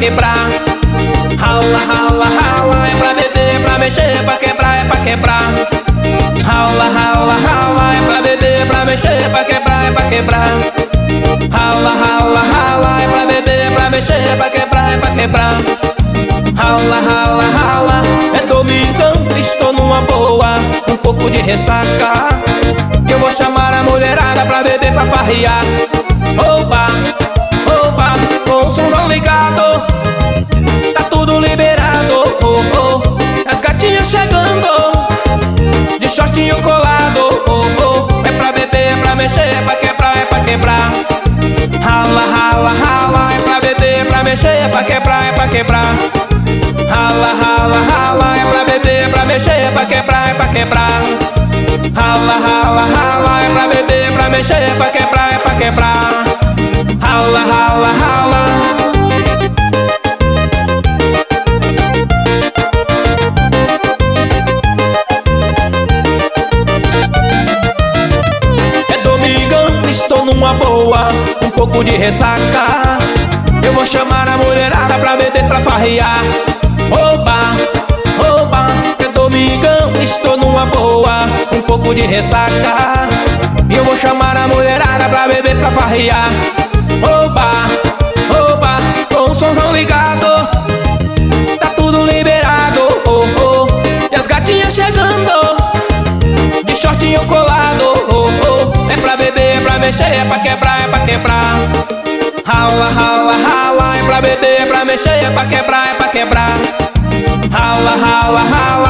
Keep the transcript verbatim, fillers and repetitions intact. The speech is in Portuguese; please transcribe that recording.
quebrar. Rala, rala, rala, é pra beber, é pra mexer, é pra quebrar, é pra quebrar. Rala, rala, rala, é pra beber, é pra mexer, é pra quebrar, é pra quebrar. Rala, rala, rala, é pra beber, é pra mexer, é pra quebrar, é pra quebrar. Rala, rala, rala, é domingão, estou numa boa, um pouco de ressaca. Eu vou chamar a mulherada pra beber, pra farrear. Oba, oba, com o somzão ligado, tá tudo liberado. Oh, oh, as gatinhas chegando, de shortinho colado. Oh, oh, é pra beber, é pra mexer, é pra quebrar, é pra quebrar. Rala, rala, rala, é pra beber, é pra mexer, é pra quebrar, é pra quebrar. Rala, rala, rala, é pra beber, é pra mexer, é pra quebrar, é pra quebrar. Rala, rala, rala, é pra beber, é pra mexer, é pra quebrar, é pra quebrar. Rala, rala, rala. É domingão, estou numa boa, um pouco de ressaca. Eu vou chamar a mulherada pra beber, pra farrear. Oba, oba, é domingão, estou numa boa, um pouco de ressaca. E eu vou chamar a mulherada pra beber, pra farrear. Oba, oba, com o somzão ligado, tá tudo liberado. Oh, oh, e as gatinhas chegando, de shortinho colado. Oh, oh, é pra beber, é pra mexer, é pra quebrar, é pra quebrar. Rala, rala, rala, é pra beber, é pra mexer, é pra quebrar, é pra quebrar. Rala, rala, rala.